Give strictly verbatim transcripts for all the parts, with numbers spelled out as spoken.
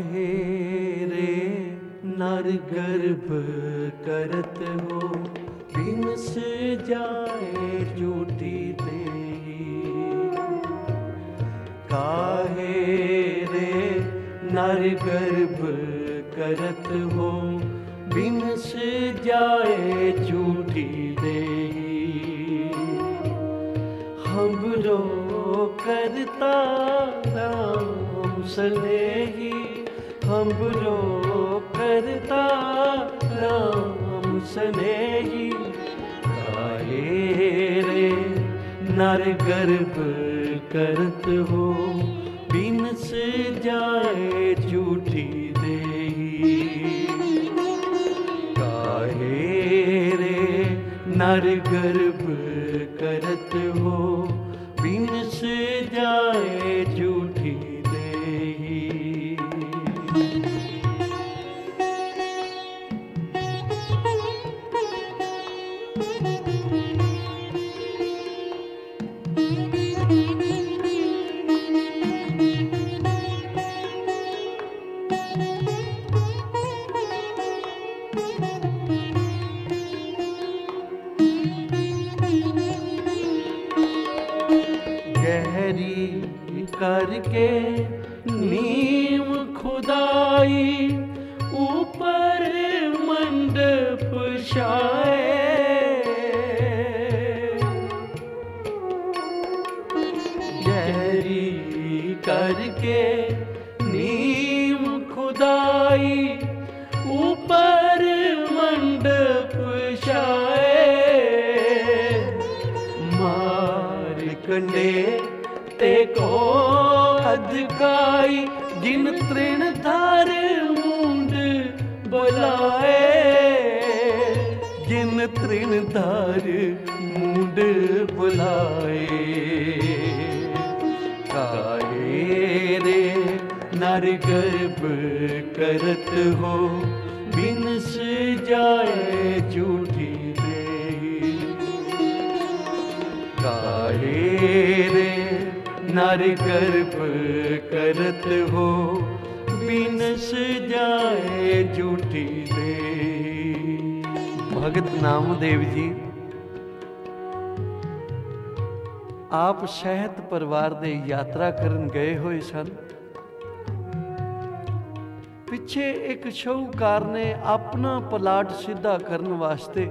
काहे रे नर गर्भ करत हो, बिनस जाए झूठी देही। काहे रे नर गर्भ करत हो, बिनस जाए झूठी देही। हमरो करता राम सनेही, हमरो करता राम सनेही। काहे रे नर गर्भ करत हो, बिनस जाए झूठी देही। काहे रे नर गर्भ करत हो, बिनस जाए झूठी देही। गहरी करके नीम खुदाई, ऊपर मंडप छाए। गहरी करके नीम खुदाई, ऊपर मंडप छाए। मार कंडे ते को अधकाई, जिन तृण धार मूंड बुलाए। जिन तृण धार मूंड बुलाए। काहे रे नर गर्भ करत हो, बिनस जाए झूठी देही। काहे रे नर गर्भ करत हो, बिनस जाए झूठी देही। भगत नामदेव जी ਆਪ ਸਹਿਤ ਪਰਿਵਾਰ ਦੇ ਯਾਤਰਾ ਕਰਨ ਗਏ ਹੋਏ ਸਨ। ਪਿੱਛੇ ਇੱਕ ਸ਼ਾਹੂਕਾਰ ਨੇ ਆਪਣਾ ਪਲਾਟ ਸਿੱਧਾ ਕਰਨ ਵਾਸਤੇ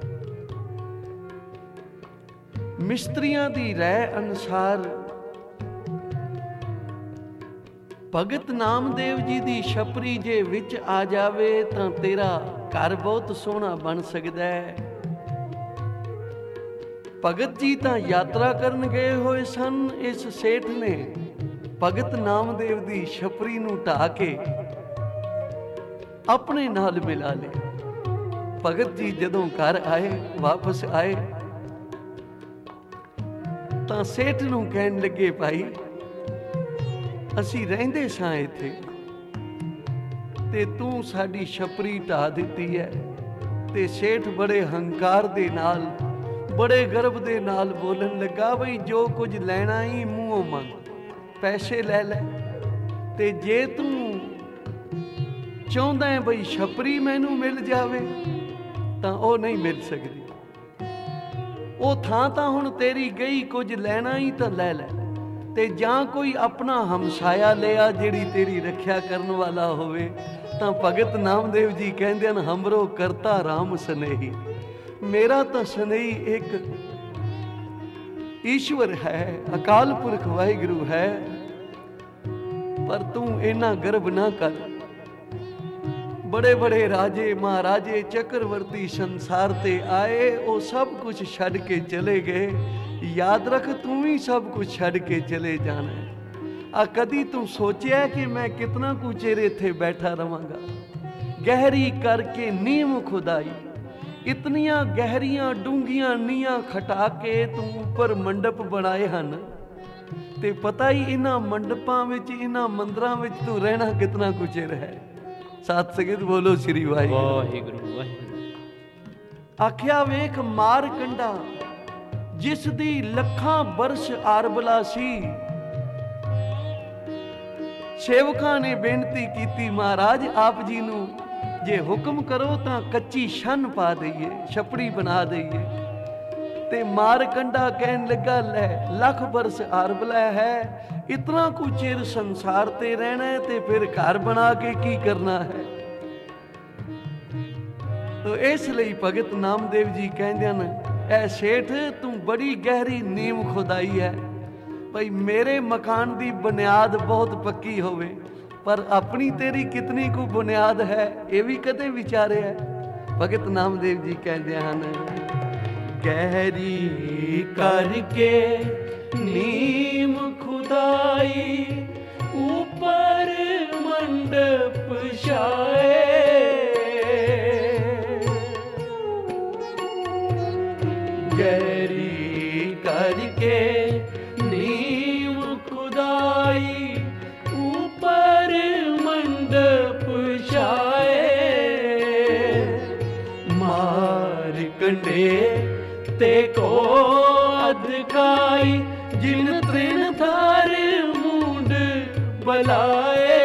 ਮਿਸਤਰੀਆਂ ਦੀ ਰਾਏ ਅਨੁਸਾਰ ਭਗਤ ਨਾਮਦੇਵ ਜੀ ਦੀ ਛਪਰੀ ਜੇ ਵਿੱਚ ਆ ਜਾਵੇ ਤਾਂ ਤੇਰਾ ਘਰ ਬਹੁਤ ਸੋਹਣਾ ਬਣ ਸਕਦਾ ਹੈ। ਭਗਤ ਜੀ ਤਾਂ ਯਾਤਰਾ ਕਰਨ ਗਏ ਹੋਏ ਸਨ। ਇਸ ਸੇਠ ਨੇ ਭਗਤ ਨਾਮਦੇਵ ਦੀ ਛਪਰੀ ਨੂੰ ਢਾਹ ਕੇ ਆਪਣੇ ਨਾਲ ਮਿਲਾ ਲਿਆ। ਭਗਤ ਜੀ ਜਦੋਂ ਘਰ ਆਏ, ਵਾਪਸ ਆਏ ਤਾਂ ਸੇਠ ਨੂੰ ਕਹਿਣ ਲੱਗੇ, ਭਾਈ ਅਸੀਂ ਰਹਿੰਦੇ ਸਾਂ ਇੱਥੇ ਤੇ ਤੂੰ ਸਾਡੀ ਛਪਰੀ ਢਾਹ ਦਿੱਤੀ ਹੈ। ਤੇ ਸੇਠ ਬੜੇ ਹੰਕਾਰ ਦੇ ਨਾਲ, ਬੜੇ ਗਰਵ ਦੇ ਨਾਲ ਬੋਲਣ ਲੱਗਾ, ਬਈ ਜੋ ਕੁਝ ਲੈਣਾ ਹੀ ਮੂੰਹੋਂ ਮੰਗ, ਪੈਸੇ ਲੈ ਲੈ। ਤੇ ਜੇ ਤੂੰ ਚਾਹੁੰਦਾ ਹੈ ਬਈ ਛਪਰੀ ਮੈਨੂੰ ਮਿਲ ਜਾਵੇ ਤਾਂ ਉਹ ਨਹੀਂ ਮਿਲ ਸਕਦੀ। ਉਹ ਥਾਂ ਤਾਂ ਹੁਣ ਤੇਰੀ ਗਈ, ਕੁਝ ਲੈਣਾ ਹੀ ਤਾਂ ਲੈ ਲੈ। ਤੇ ਜਾਂ ਕੋਈ ਆਪਣਾ ਹਮਸਾਇਆ ਲਿਆ ਜਿਹੜੀ ਤੇਰੀ ਰੱਖਿਆ ਕਰਨ ਵਾਲਾ ਹੋਵੇ। ਤਾਂ ਭਗਤ ਨਾਮਦੇਵ ਜੀ ਕਹਿੰਦੇ ਹਨ, ਹਮਰੋ ਕਰਤਾ ਰਾਮ ਸਨੇਹੀ। ਮੇਰਾ ਤਾਂ ਸਨੇਹੀ ਇੱਕ ਈਸ਼ਵਰ ਹੈ, ਅਕਾਲ ਪੁਰਖ ਵਾਹਿਗੁਰੂ ਹੈ। ਪਰ ਤੂੰ ਇੰਨਾ ਗਰਵ ਨਾ ਕਰ। ਬੜੇ ਬੜੇ ਰਾਜੇ ਮਹਾਰਾਜੇ ਚੱਕਰਵਰਤੀ ਸੰਸਾਰ ਤੇ ਆਏ, ਉਹ ਸਭ ਕੁਝ ਛੱਡ ਕੇ ਚਲੇ ਗਏ। ਯਾਦ ਰੱਖ, ਤੂੰ ਵੀ ਸਭ ਕੁਝ ਛੱਡ ਕੇ ਚਲੇ ਜਾਣਾ ਹੈ। ਆ ਕਦੀ ਤੂੰ ਸੋਚਿਆ ਕਿ ਮੈਂ ਕਿਤਨਾ ਕੁ ਚਿਰ ਇੱਥੇ ਬੈਠਾ ਰਵਾਂਗਾ। ਗਹਿਰੀ ਕਰਕੇ ਨੀਮ ਖੁਦਾਈ, ਇਤਨੀਆਂ ਗਹਿਰੀਆਂ ਡੂੰਘੀਆਂ ਨੀਹਾਂ ਖਟਾ ਕੇ ਤੂੰ ਉੱਪਰ ਮੰਡਪ ਬਣਾਏ ਹਨ। ਤੇ ਪਤਾ ਹੀ ਇਹਨਾਂ ਮੰਡਪਾਂ ਵਿੱਚ, ਇਹਨਾਂ ਮੰਦਰਾਂ ਵਿੱਚ ਤੂੰ ਰਹਿਣਾ ਕਿਤਨਾ ਕੁ ਚਿਰ ਹੈ। ਸਤ ਸੰਗਤ ਬੋਲੋ ਸ੍ਰੀ ਵਾਹਿਗੁਰੂ ਵਾਹਿਗੁਰੂ ਵਾਹਿਗੁਰੂ। ਆਖਿਆ ਵੇਖ ਮਾਰ ਕੰਡਾ, ਜਿਸ ਦੀ ਲੱਖਾਂ ਬਰਸ ਆਰਬਲਾ ਸੀ। ਸੇਵਕਾਂ ਨੇ ਬੇਨਤੀ ਕੀਤੀ, ਮਹਾਰਾਜ ਆਪ ਜੀ ਨੂੰ ਜੇ ਹੁਕਮ ਕਰੋ ਤਾਂ ਕੱਚੀ ਛੰਨ ਪਾ ਦਈਏ, ਛਪੜੀ ਬਣਾ ਦਈਏ। ਤੇ ਮਾਰਕੰਡਾ ਕਹਿਣ ਲੱਗਾ, ਲੈ ਲੱਖ ਬਰਸ ਅਰਬ ਲੈ ਹੈ, ਇਤਨਾ ਕੁ ਚਿਰ ਸੰਸਾਰ ਤੇ ਰਹਿਣਾ ਹੈ ਤੇ ਫਿਰ ਘਰ ਬਣਾ ਕੇ ਕੀ ਕਰਨਾ ਹੈ। ਤੋ ਇਸ ਲਈ ਭਗਤ ਨਾਮਦੇਵ ਜੀ ਕਹਿੰਦੇ ਹਨ, ਐ ਸੇਠ ਤੂੰ ਬੜੀ ਗਹਿਰੀ ਨੀਂਵ ਖੁਦਾਈ ਹੈ, ਭਈ ਮੇਰੇ ਮਕਾਨ ਦੀ ਬੁਨਿਆਦ ਬਹੁਤ ਪੱਕੀ ਹੋਵੇ, ਪਰ ਆਪਣੀ ਤੇਰੀ ਕਿਤਨੀ ਕੁ ਬੁਨਿਆਦ ਹੈ ਇਹ ਵੀ ਕਦੇ ਵਿਚਾਰਿਆ। ਭਗਤ ਨਾਮਦੇਵ ਜੀ ਕਹਿੰਦੇ ਹਨ, ਗਹਿਰੀ ਕਰਕੇ ਨੀਮ ਖੁਦਾਈ, ਉਪਰ ਮੰਡਪ ਛਾਏ, ਗਹਿਰੀ ਕਰਕੇ ਨੀਮ ਖੁਦਾਈ, ਉਪਰ ਮੰਡਪ ਛਾਏ, ਮਾਰ ਕੰਡੇ ਤੇ ਕੋ ਅਧਕਾਈ, ਜਿਨ ਤ੍ਰਿਣ ਥਾਰ ਮੂੰਡ ਬਲਾਏ,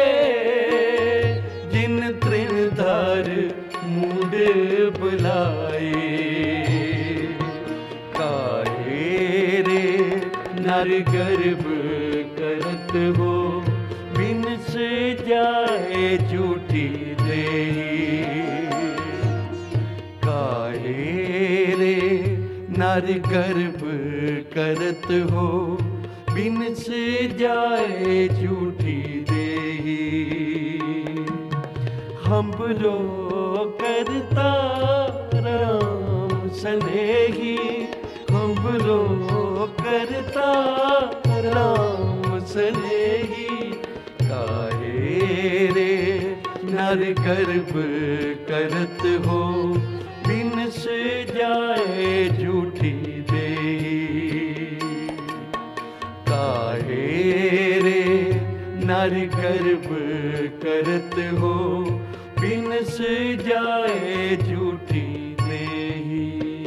ਜਿਨ ਤ੍ਰਿਣ ਥਾਰ ਮੂੰਡ ਬਲਾਏ, ਕਾਹੇ ਰੇ ਨਰ ਗਰਭ ਕਰਤ ਹੋ, ਬਿਨਸ ਜਾਏ ਝੂਠੀ ਦੇਹੀ, ਕਾਹੇ ਰੇ नर गर्भ करत हो, बिनस जाए झूठी देही, हमरो करता राम सनेही, हमरो करता राम सनेही, काहे रे नर गर्भ करत हो, बिनस जाए झूठी देही, काहे रे नर गर्भ करत हो, बिनस जाए झूठी देही।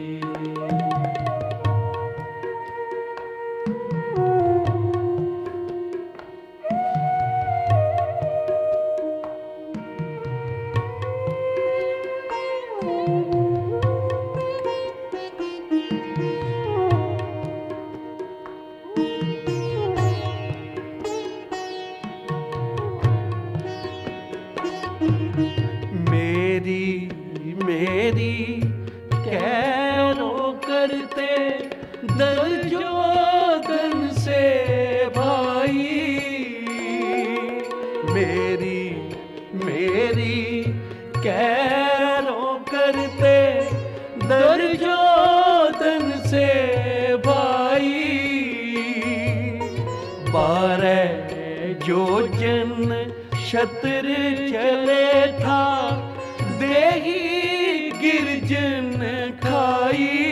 मेरी कैरो करते दर्जोदन से भाई, मेरी मेरी कैरो करते दर्जोदन से भाई, बारह जोजन छत्र चले था, देही गिरजन खाई,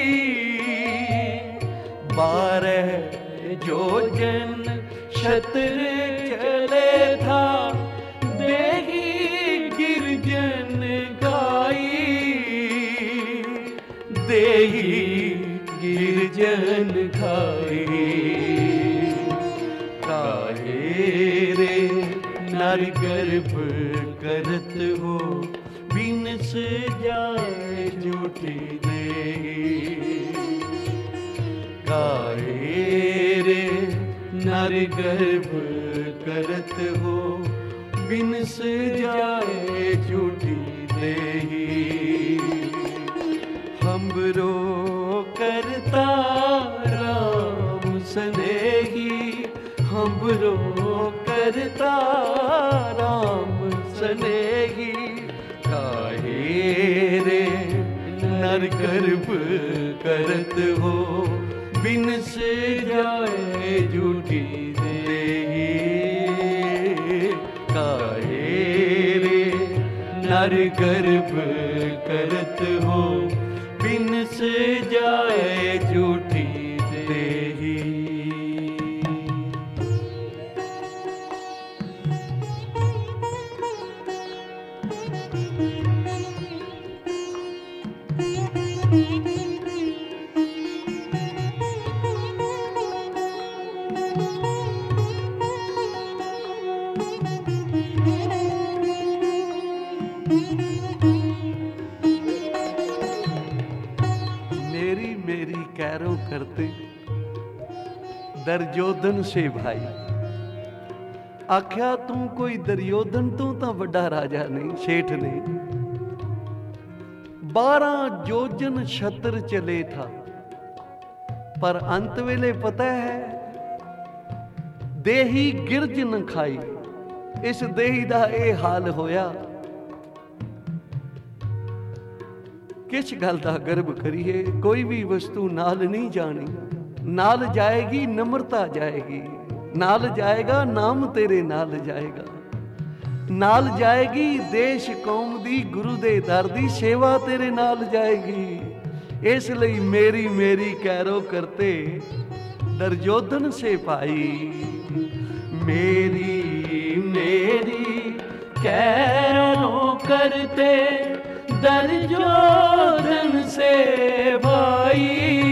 बारह जोजन छत्र चले था, देही गिरजन खाई, देही गिरजन खाई, काहे रे नर गर्भ करत हो, बिनस जाए झूठी देही, काहे रे नर गर्भ करत हो, बिनस जाए झूठी देही, हमरो करता राम सनेही, हमरो करता राम सनेही, काहे रे नर गर्भ करत हो, बिनस जाए झूठी देही, काहे रे नर गर्भ करत हो, बिनस जाए झूठी देही। करते दुर्योधन से भाई। आख्या तू कोई दुर्योधन तो ता वड्डा राजा नहीं, सेठ ने बारह योजन छत्र चले था, पर अंत वेले पता है देही गिरज न खाई। इस देही दा ए हाल होया। किस गल दा गर्व करिए, कोई भी वस्तु नाल नहीं जानी। नाल जाएगी नम्रता जाएगी, नाल जाएगा नाम तेरे नाल जाएगा, नाल जाएगी देश कौम दी गुरु दे दर दी सेवा तेरे नाल जाएगी। इसलिए मेरी मेरी कैरो करते दुर्योधन से पाई। मेरी मेरी कैरो करते दुर्योधन से भाई।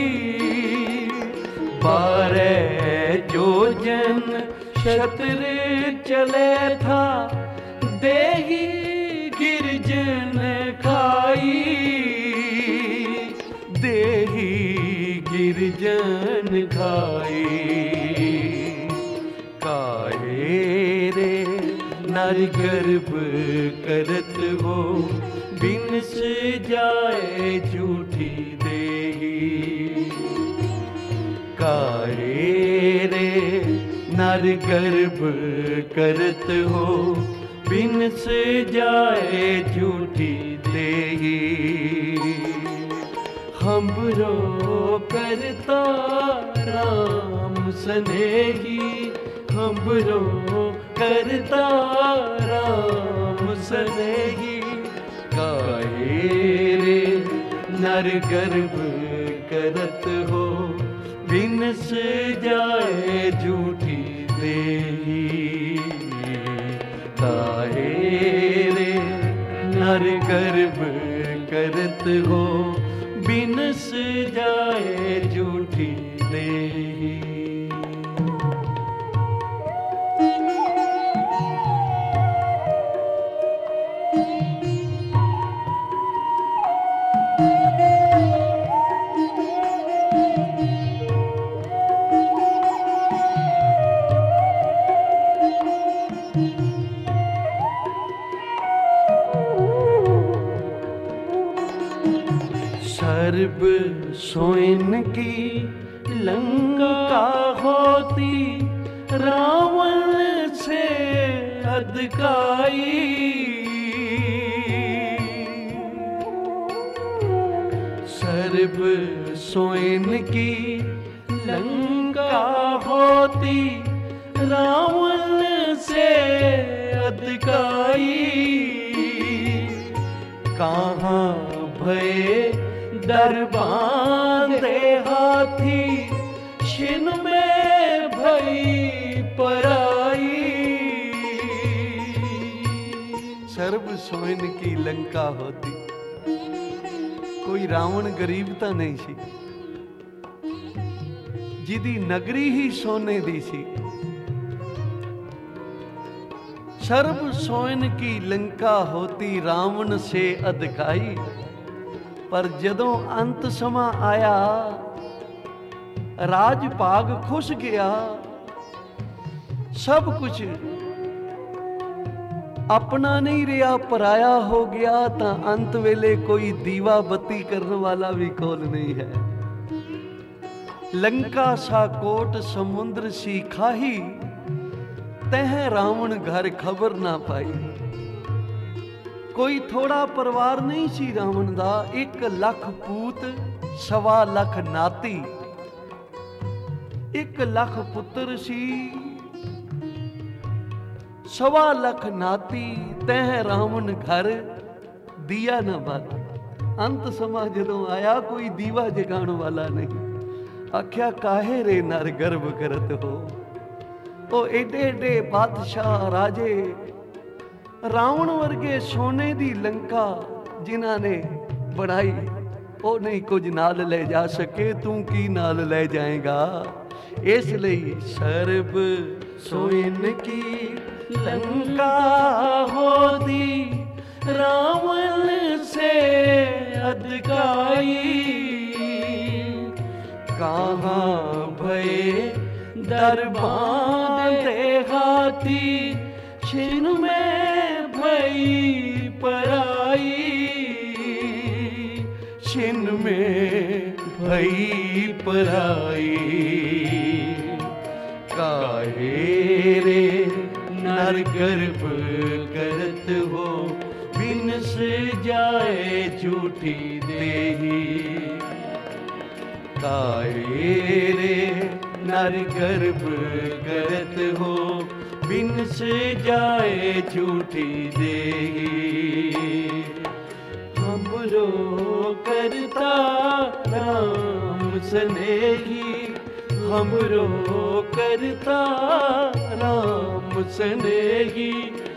बारह योजन छत्र चले था, देही गिरजन खाई। देही गिरजन खाई। काहे रे नर गर्भ करत हो, बिनस जाए झूठी देही। काहे रे नर गर्भ करत हो, बिनस जाए झूठी देही। हमरो करता राम स्नेही, हमरो करता राम स्नेही। काहे रे नर गर्भ करत हो, बिनस जाए झूठी देही। काहे रे नर गर्भ करत हो, बिनस जाए झूठी देही। सर्ब सोइन की लंका होती, रावण से अधकाई। सर्ब सोइन की लंका होती, रावण से अधकाई। कहाँ भये दर बांधे हाथी, छिन में भई पराई। सर्ब सोइन की लंका होती, कोई रावण गरीबता नहीं सी, जिदी नगरी ही सोने दी सी। सर्ब सोइन की लंका होती, रावण से अधकाई। पर जदों अंत समा आया, राज भाग खुश गया। सब कुछ अपना नहीं रहा, पराया हो गया। तां अंत वेले कोई दीवा बत्ती करने वाला भी कोल नहीं है। लंका सा कोट समुद्र सी खाही, तह रावण घर खबर ना पाई। कोई थोड़ा परिवार नहीं सी रावण दा, एक लख पूत सवा लख नाती। एक लख पुत्र सी सवा लख नाती, तह रावण घर दिया न बाती। अंत समा जदों आया, कोई दीवा जगाण वाला नहीं। आख्या काहे रे नर गर्भ करत हो। ओ एडे एडे बादशाह राजे, रावण वर्गे सोने दी लंका जिन्हां ने बनाई, ओ नहीं कुछ नाल ले जा सके। तू की नाल ले जाएगा। इसलिए सर्ब सोइन की लंका होती, रावण से अधकाई। कहाँ भये दर बांधे हाथी, छिन में भई पराई, छिन में भई पराई। काहे रे नर गर्भ करत हो, बिनस जाए झूठी देही। काहे रे नर गर्भ करत हो, बिनस जाए झूठी देही। हमरो करता राम स्नेही, हमरो करता राम स्नेही।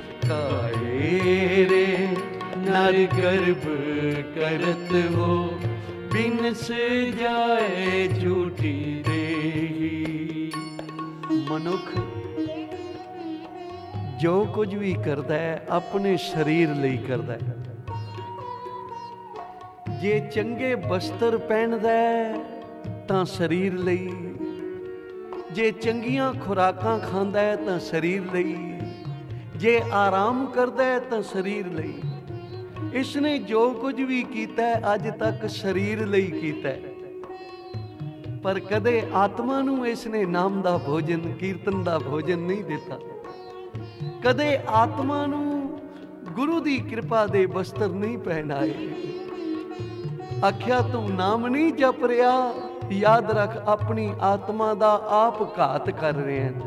काहे रे नर गर्भ करत हो, बिनस जाए झूठी देही। मनुख जो कुछ भी करता है अपने शरीर ਲਈ करता है। जे चंगे बस्तर पहनदा है तां शरीर ਲਈ, जे चंगियां खुराकां खांदा है तां शरीर ਲਈ, जे आराम करदा है तां शरीर ਲਈ। इसने जो कुछ भी कीता है अज तक शरीर ਲਈ कीता है, पर कदे आत्मा नूं इसने नाम दा भोजन कीर्तन दा भोजन नहीं दिता। कदे आत्मा नूं गुरु दी कृपा दे बस्तर नहीं पहनाए। आख्या तू नाम नहीं जप रहा, याद रख अपनी आत्मा दा आप घात कर रहे हैं।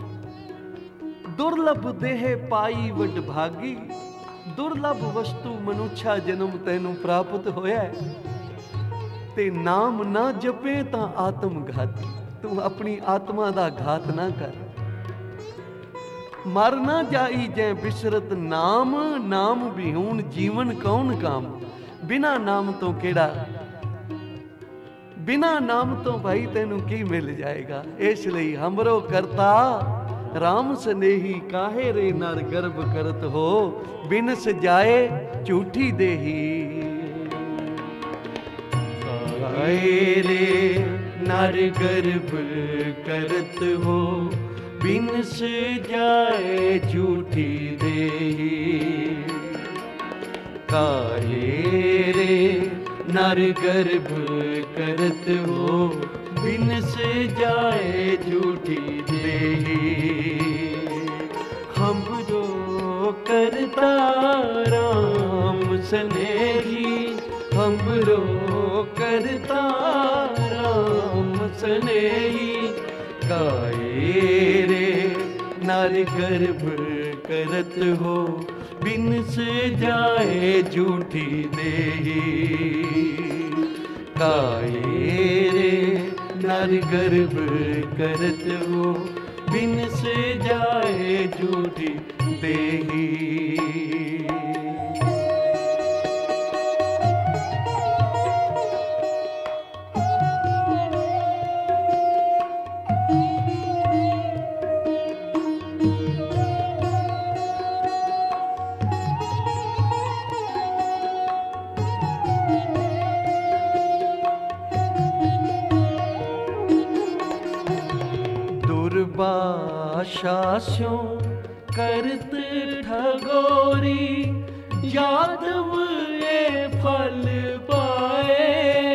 दुर्लभ देह पाई वड भागी, दुर्लभ वस्तु मनुष्या जन्म तैनू प्राप्त होया है। ते नाम ना जपे तां आत्म घाती। तू अपनी आत्मा दा घात ना कर। मर ना जाई जै बिसरत नाम, नाम बिहून जीवन कौन काम। बिना नाम तो केड़ा, बिना नाम तो भाई तेनू की मिल जाएगा। इसलिए हमरो करता राम स्नेही, काहे रे नर गर्भ करत हो, बिनस जाए झूठी देही। काहे रे नर गर्भ करत हो, बिनस जाए झूठी देही। काहे रे नर गर्भ करत हो, बिनस जाए झूठी देही। हमरो करता राम स्नेही, हमरो करता राम स्नेही। काहे रे नर गर्भ करत हो, बिनस जाए झूठी देही। काहे रे नर गर्भ करत हो, बिनस जाए झूठी देही। दुर्भाषास्यों करत ठगोरी, यादव ये फल पाए।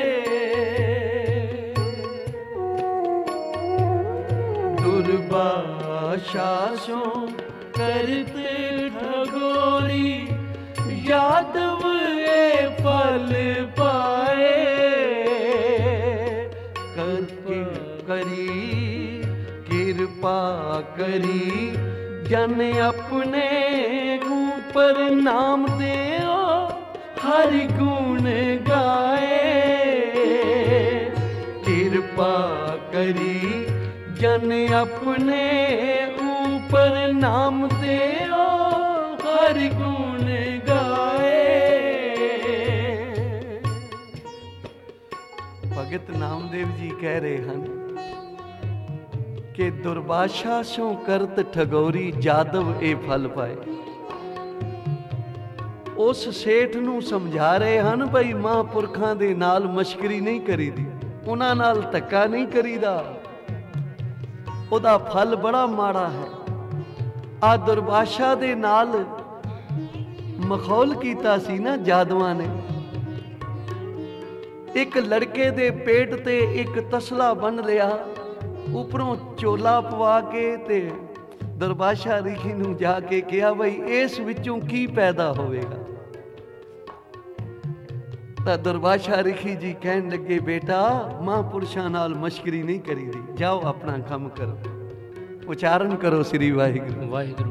दुर्भाषास्यों करत ठगोरी, यादव ये फल पाए। करके करी कृपा करी, जन अपने ऊपर नाम देओ, हर गुण गाए। कृपा करी जन अपने ऊपर नाम देओ, हर गुण गाए। भगत नामदेव जी कह रहे हैं कि दुर्भाषा सो करत ठगोरी, जादव ए फल पाए। उस सेठ नूं समझा रहे हैं भाई महापुरखां दे नाल मश्करी नहीं करी दी। ਉਹਨਾਂ ਨਾਲ ਧੱਕਾ ਨਹੀਂ ਕਰੀਦਾ, ਉਹਦਾ ਫਲ ਬੜਾ ਮਾੜਾ ਹੈ। ਆ ਦੁਰਬਾਸ਼ਾ ਦੇ ਨਾਲ ਮਖੌਲ ਕੀਤਾ ਸੀ ਨਾ ਜਾਦੂਆਂ ਨੇ। ਇੱਕ ਲੜਕੇ ਦੇ ਪੇਟ ਤੇ ਇੱਕ ਤਸਲਾ ਬੰਨ ਲਿਆ, ਉੱਪਰੋਂ ਚੋਲਾ ਪਵਾ ਕੇ, ਤੇ ਦੁਰਬਾਸ਼ਾ ਰਿਖੀ ਨੂੰ ਜਾ ਕੇ ਕਿਹਾ ਬਈ ਇਸ ਵਿੱਚੋਂ ਕੀ ਪੈਦਾ ਹੋਵੇਗਾ। ਤਾਂ ਦੁਰਬਾਸ਼ਾ ਰਿਖੀ ਜੀ ਕਹਿਣ ਲੱਗੇ, ਬੇਟਾ ਮਹਾਂਪੁਰਸ਼ਾਂ ਨਾਲ ਮਸ਼ਕਰੀ ਨਹੀਂ ਕਰੀਦੀ, ਜਾਓ ਆਪਣਾ ਕੰਮ ਕਰੋ, ਉਚਾਰਨ ਕਰੋ ਸ੍ਰੀ ਵਾਹਿਗੁਰੂ ਵਾਹਿਗੁਰੂ।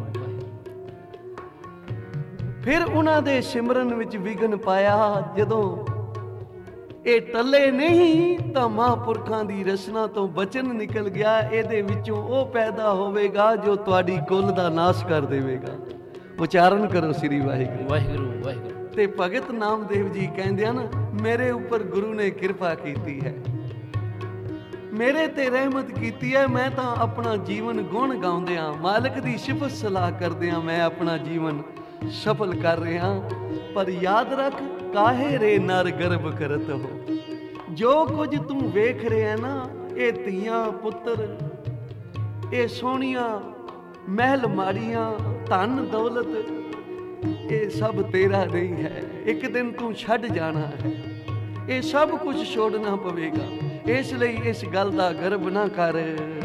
ਫਿਰ ਉਹਨਾਂ ਦੇ ਸਿਮਰਨ ਵਿੱਚ ਵਿਘਨ ਪਾਇਆ। ਜਦੋਂ ਇਹ ਟੱਲੇ ਨਹੀਂ ਤਾਂ ਮਹਾਂਪੁਰਖਾਂ ਦੀ ਰਸਨਾ ਤੋਂ ਬਚਨ ਨਿਕਲ ਗਿਆ, ਇਹਦੇ ਵਿੱਚੋਂ ਉਹ ਪੈਦਾ ਹੋਵੇਗਾ ਜੋ ਤੁਹਾਡੀ ਕੁੱਲ ਦਾ ਨਾਸ਼ ਕਰ ਦੇਵੇਗਾ। ਉਚਾਰਨ ਕਰੋ ਸ੍ਰੀ ਵਾਹਿਗੁਰੂ ਵਾਹਿਗੁਰੂ ਵਾਹਿਗੁਰੂ। ਤੇ ਭਗਤ ਨਾਮਦੇਵ ਜੀ ਕਹਿੰਦੇ ਹਨ, ਮੇਰੇ ਉੱਪਰ ਗੁਰੂ ਨੇ ਕਿਰਪਾ ਕੀਤੀ ਹੈ, ਮੇਰੇ ਤੇ ਰਹਿਮਤ ਕੀਤੀ ਹੈ। ਮੈਂ ਤਾਂ ਆਪਣਾ ਜੀਵਨ ਗੁਣ ਗਾਉਂਦਿਆਂ, ਮਾਲਕ ਦੀ ਸਿਫਤ ਸਲਾਹ ਕਰਦਿਆਂ ਮੈਂ ਆਪਣਾ ਜੀਵਨ ਸਫਲ ਕਰ ਰਿਹਾ। ਪਰ ਯਾਦ ਰੱਖ, ਕਾਹੇ ਰੇ ਨਰ ਗਰਭ ਕਰਤ ਹੋ। ਜੋ ਕੁਝ ਤੂੰ ਵੇਖ ਰਿਹਾ ਨਾ, ਇਹ ਧੀਆਂ ਪੁੱਤਰ, ਇਹ ਸੋਹਣੀਆਂ ਮਹਿਲ ਮਾੜੀਆਂ, ਧਨ ਦੌਲਤ, ਇਹ ਸਭ ਤੇਰਾ ਨਹੀਂ ਹੈ। ਇੱਕ ਦਿਨ ਤੂੰ ਛੱਡ ਜਾਣਾ ਹੈ, ਇਹ ਸਭ ਕੁਝ ਛੋੜਨਾ ਪਵੇਗਾ। ਇਸ ਲਈ ਇਸ ਗੱਲ ਦਾ ਗਰਭ ਨਾ ਕਰ।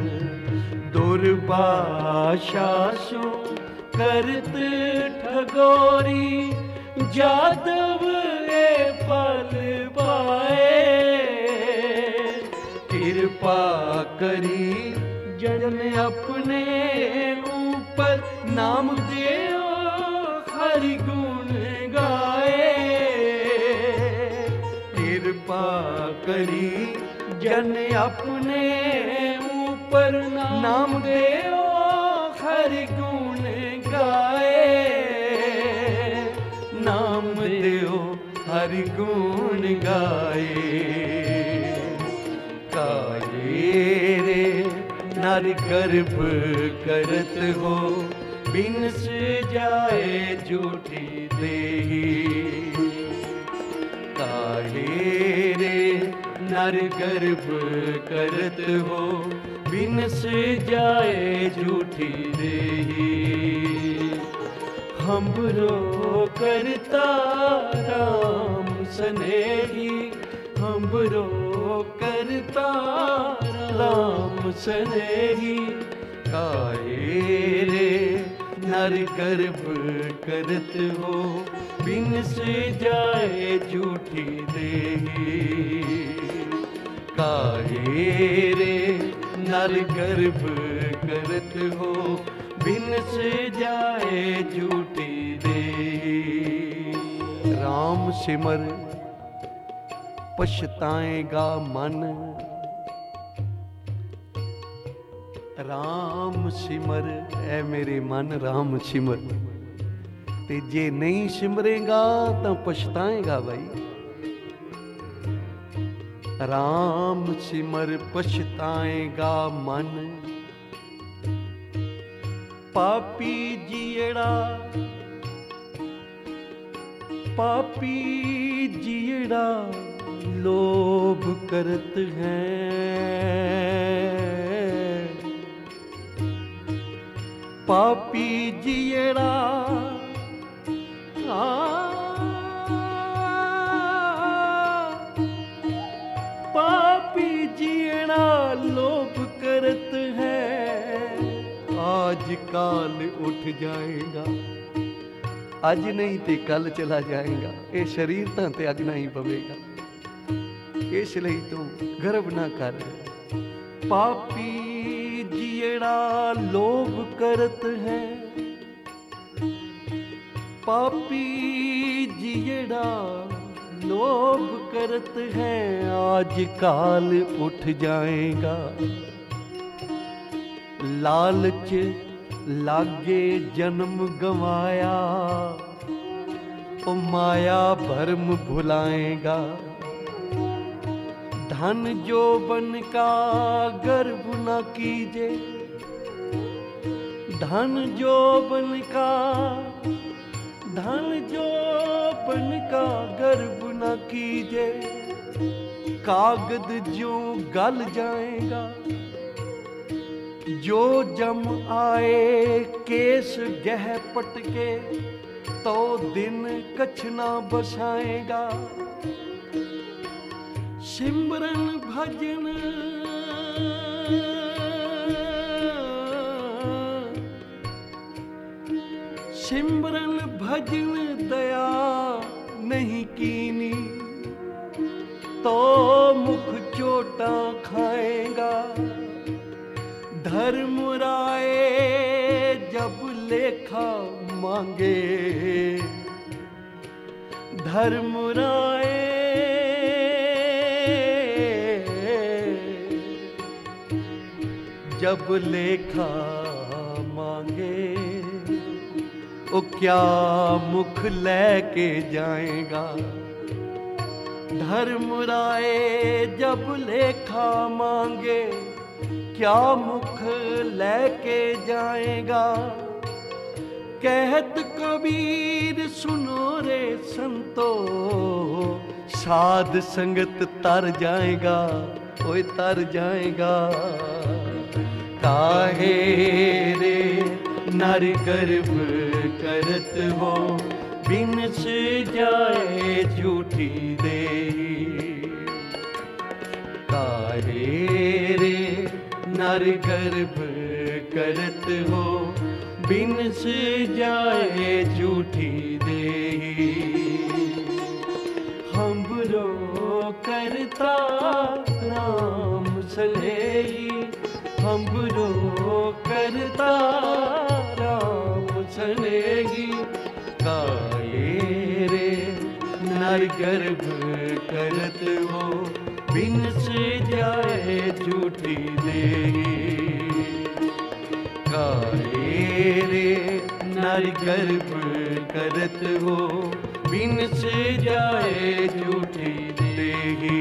ਦੁਰਬਾਸ਼ਾ ਸੋ ਕਰਤ ਠਗੋਰੀ, ਜਾਦਵ ਇਹ ਫਲ ਪਾਏ। ਕਿਰਪਾ ਕਰੀ ਜਨ ਆਪਣੇ ऊपर, नाम देओ हरि गुण गाए। कृपा करी जन अपने ऊपर, नाम देओ हरि गुण गाए। नाम देओ हरि गुण गाए। काये रे नर गर्भ करत हो, बिनस जाए झूठी देही। काहे रे नर गर्भ करत हो, बिनस जाए झूठी देही। हमरो करता राम स्नेही, हमरो करता राम स्नेही। काहे रे नर गर्भ करत हो, बिनस जाए झूठी देही। काहे रे नर गर्भ करत हो, बिनस जाए झूठी देही। राम सिमर पछताएगा मन, राम सिमर ऐ मेरे मन, राम सिमर। ते जे नहीं सिमरेगा तो पछताएगा भाई। राम सिमर पछताएगा मन, पापी जियड़ा, पापी जियड़ा लोभ करत है। पापी जियड़ा पापी जियड़ा लोभ करत है। आज काल उठ जाएगा, आज नहीं ते कल चला जाएगा। ये शरीर तां त्यागना ही पवेगा, इसलिए तू गर्व ना कर। पापी जियड़ा लोभ करत है, पापी जियड़ा लोभ करत है। आज काल उठ जाएगा, लालच लागे जन्म गवाया, ओ माया भरम भुलाएगा। धन जोबन का गर्व न कीजे, धन जोबन का, धन जोबन का गर्व न कीजे। कागद ज्यों गल जाएगा, जो जम आए केस गह पटके, तो दिन कछना बसाएगा। सिमरन भजन सिमरन भजन दया नहीं कीनी, तो मुख चोटा खाएगा। धर्म राय जब लेखा मांगे, धर्म राय जब लेखा मांगे, ओ क्या मुख लेके जाएगा। धर्म राय जब लेखा मांगे, क्या मुख लेके जाएगा। कहत कबीर सुनो रे संतो, साध संगत तर जाएगा, ओए तर जाएगा। काहे रे नर गर्भ करत हो, बिन से जाए झूठी दे। काहे रे नर गर्भ करत हो, बिन से जाए झूठी दे। हमरो करता राम सलेही, हमरो करता राम सलेही। काहे रे नर गर्भ करत हो, बिन से जाए झूठी देही। काहे रे नर गर्भ करत हो, बिन से जाए झूठी देही।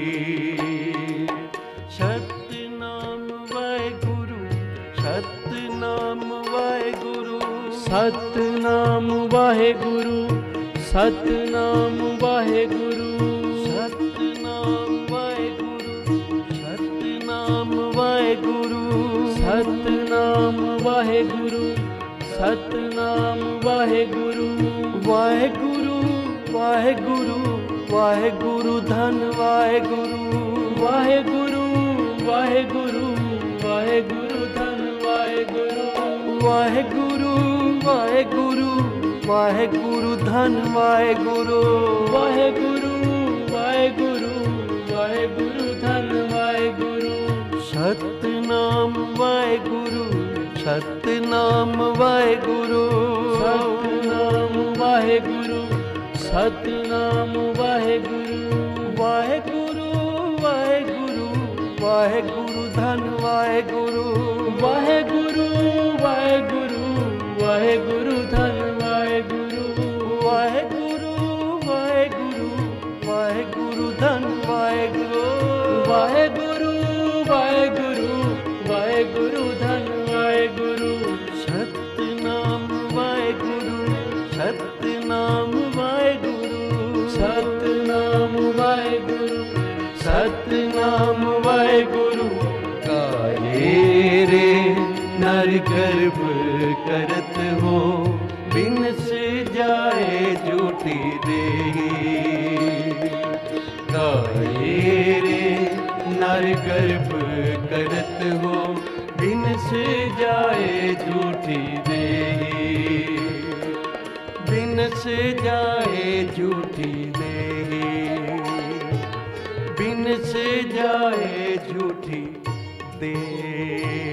सतनाम वाहेगुरु, सतनाम वाहेगुरु, सतनाम वाहेगुरु, सतनाम वाहेगुरु, सतनाम वाहेगुरु, सतनाम वाहेगुरु, सतनाम वाहेगुरु, सतनाम वाहेगुरु। वाहेगुरु वाहेगुरु वाहेगुरु धन वाहेगुरु, वाहेगुरु वाहेगुरु वाहेगुरु धन वाहेगुरु, वाहेगुरु वाहेगुरु वाहेगुरु धन वाहेगुरु, वाहेगुरु वाहेगुरु वाहेगुरु धन वाहेगुरु। सतनाम वाहेगुरु, सतनाम वाहेगुरु, सतनाम वाहेगुरु, सतनाम वाहेगुरु। वाहेगुरु वाहेगुरु वाहेगुरु धन वाहेगुरु, वाहेगुरु वाहेगुरु वाहेगुरु धन वाहेगुरु, वाहेगुरु वाहेगुरु वाहेगुरु धन वाहेगुरु, वाहेगुरु वाहेगुरु वाहेगुरु धन वाहेगुरु। सतनाम वाहेगुरु, सतनाम वाहेगुरु, सतनाम वाहेगुरु, सतनाम वाहेगुरु। काहे रे नर गर्भ करत हो, बिन से जाए झूठी देही। काहे रे नर गर्भ करत हो, बिन से जाए झूठी देही। बिन से जाए झूठी देही, बिन से जाए झूठी दे।